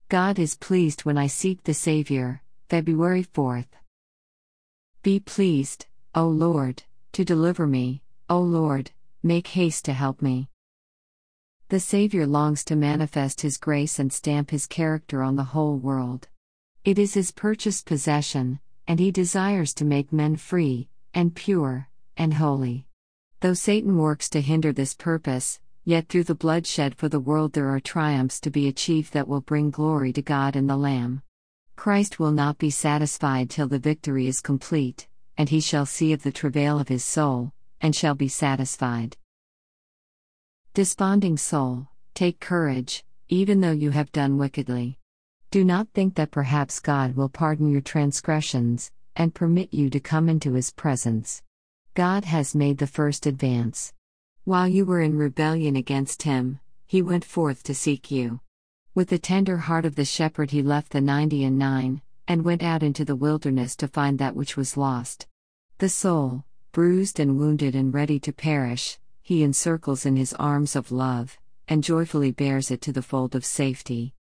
God is pleased when I seek the Savior. February 4th. Be pleased, O Lord, to deliver me, O Lord, make haste to help me. The Savior longs to manifest His grace and stamp His character on the whole world. It is His purchased possession, and He desires to make men free, and pure, and holy. Though Satan works to hinder this purpose, yet through the blood shed for the world there are triumphs to be achieved that will bring glory to God and the Lamb. Christ will not be satisfied till the victory is complete, and He shall see of the travail of His soul, and shall be satisfied. Desponding soul, take courage, even though you have done wickedly. Do not think that perhaps God will pardon your transgressions, and permit you to come into His presence. God has made the first advance. While you were in rebellion against Him, He went forth to seek you. With the tender heart of the shepherd He left the 99, and went out into the wilderness to find that which was lost. The soul, bruised and wounded and ready to perish, He encircles in His arms of love, and joyfully bears it to the fold of safety.